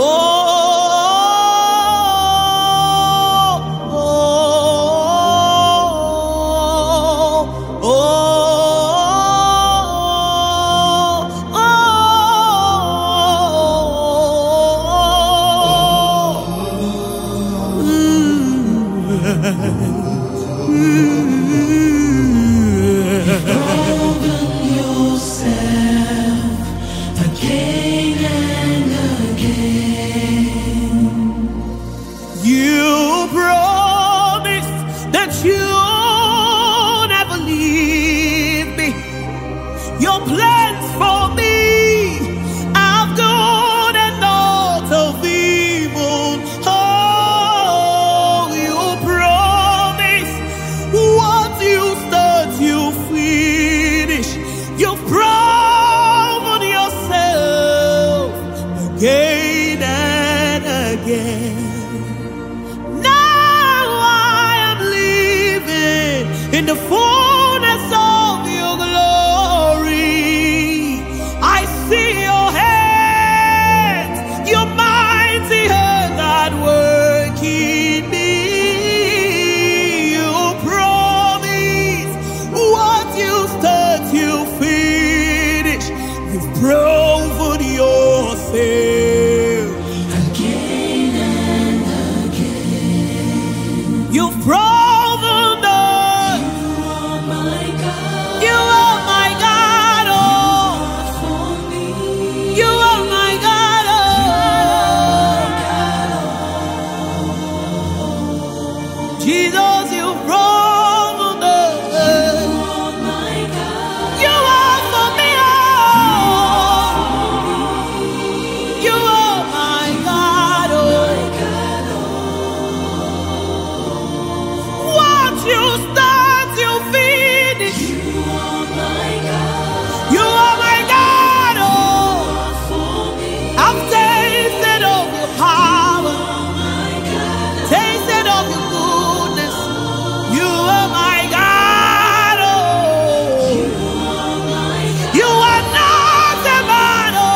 You promised that you'll never leave me. Your plans for me are good and not of evil. Oh, you promise what you start, you finish. You've proven yourself again and again. In the fullness of your glory, I see your hands, your mighty hand at work in me. You promise what you start, you finish. You've proven yourself again and again. You've proven Jesus, you've proven it. You are for me, oh. You are my God, oh. What you start, you finish. You are my God. You are my God, oh. I've tasted of your power, tasted of your goodness. You are my God, oh. You are not a man, oh.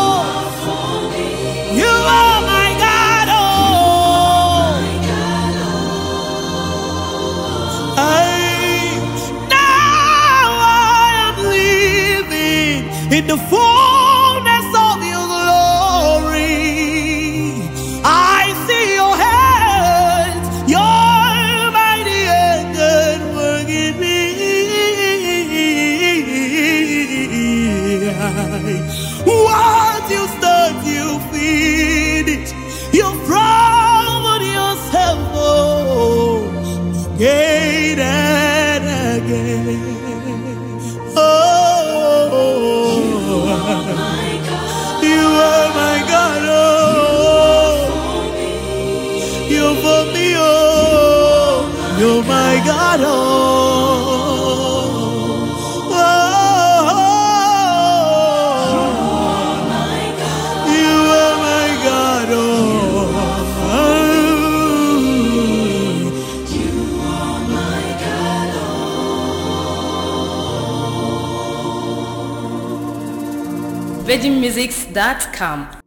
You are my God, oh. Now I am living in the fullness of your glory. I see your hands, your mighty hand at work in me. What you start, you finish. You've proven yourself, oh, again and again. Oh, you are my God, oh. You're for me, oh. You're my God, oh. You are my God, oh. VeggieMusics.com